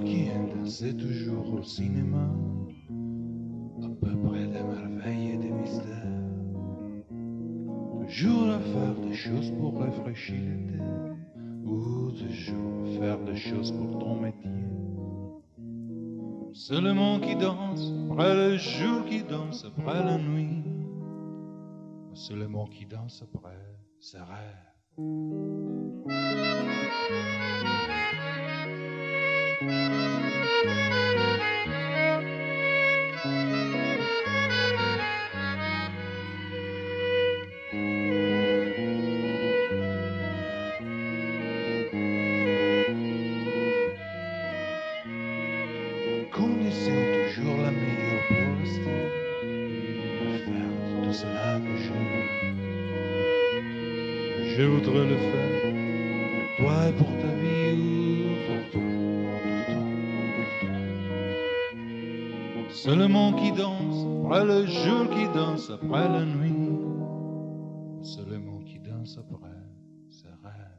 qui aimes danser toujours au cinéma, à peu près des merveilles et des mystères, toujours à faire des choses pour rafraîchir l'été, ou toujours à faire des choses pour ton métier. C'est le monde qui danse, après le jour qui danse, après la nuit. C'est le monde qui danse après ses rêves. Condition toujours la meilleure pour rester et faire tout cela que j'aime. Je voudrais le faire pour toi et pour ta vie, ou pour toi, pour toi, pour toi. C'est le monde qui danse, après le jour qui danse, après la nuit. C'est le monde qui danse après ses rêves.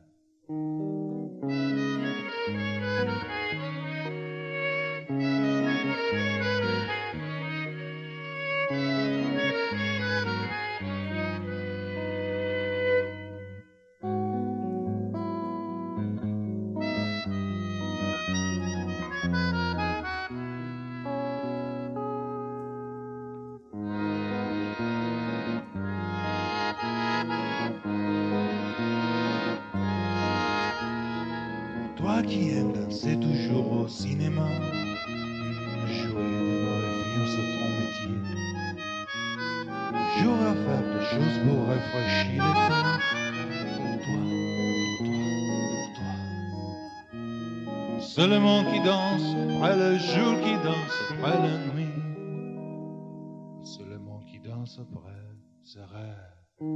Toi qui aimes danser toujours au cinéma, jouer des mauvais films, c'est ton métier. Toujours à faire des choses pour rafraîchir les temps. Pour toi, pour toi, pour toi. C'est le monde qui danse, après le jour qui danse, après la nuit. C'est le monde qui danse après ses rêves.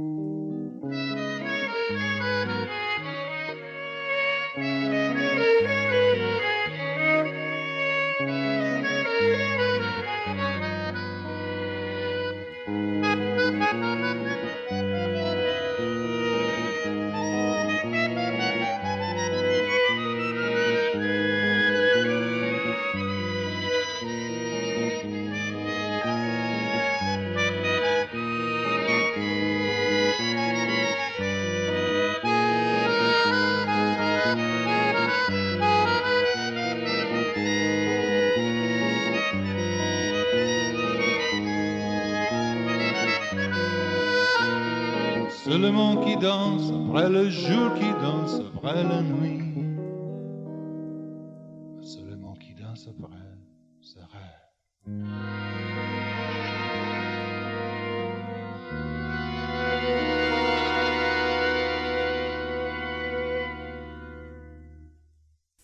C'est le monde qui danse, après le jour qui danse, après la nuit. C'est le monde qui danse après ses rêves.